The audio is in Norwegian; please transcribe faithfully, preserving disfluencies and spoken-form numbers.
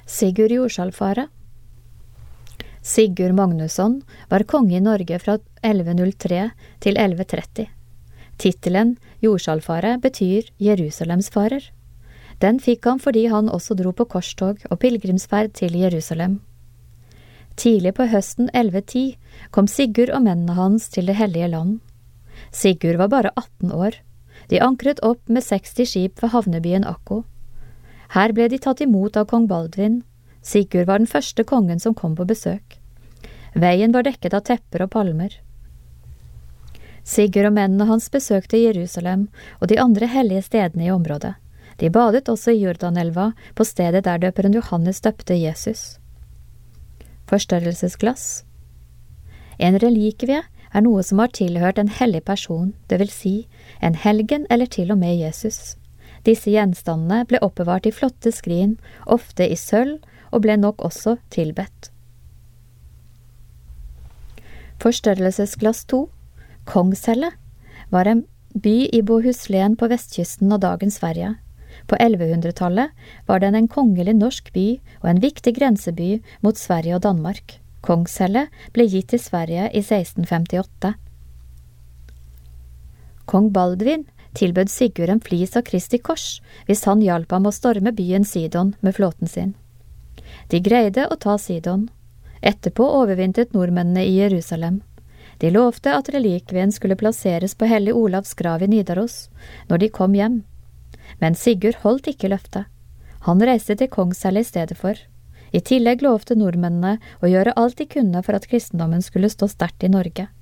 Sigurd Jorsalfare. Sigurd Magnusson var konge i Norge fra elleve null tre til elleve tretti. Tittelen Jorsalfare betyr Jerusalemsfarer. Den fikk han fordi han også dro på korstog og pilgrimsferd til Jerusalem. Tidlig på høsten elleve ti kom Sigurd og mennene hans til det hellige land. Sigurd var bare atten år. De ankret opp med seksti skip ved havnebyen Akko. Her ble de tatt imot av kong Baldvin. Sigurd var den første kongen som kom på besøk. Veien var dekket av tepper og palmer. Sigurd og mennene hans besøkte Jerusalem og de andre hellige stedene i området. De badet også i Jordanelva, på stedet der døperen Johannes døpte Jesus. Forstørrelsesglass. En relikvie er noe som har tilhørt en hellig person, det vil si en helgen eller til og med Jesus. Disse gjenstandene ble oppbevart i flotte skrin, ofte i sølv, og ble nok også tilbedt. Forstørrelsesglass to. Kongshelle var en by i Bohuslän på vestkysten av dagens Sverige. På ellevehundretallet var den en kongelig norsk by og en viktig grenseby mot Sverige og Danmark. Kongshelle ble gitt til Sverige i seksten femtiåtte. Kong Baldvin tilbød Sigurd en flis av Kristi kors hvis han hjalp ham å storme byen Sidon med flåten sin. De greide å ta Sidon. Etterpå overvintret nordmennene i Jerusalem. De lovte at relikvien skulle plasseres på Hellig Olavs grav i Nidaros når de kom hjem. Men Sigurd holdt ikke løftet. Han reiste til Kongshelle i stedet for. I tillegg lovte nordmennene å gjøre alt de kunne for at kristendommen skulle stå sterkt i Norge.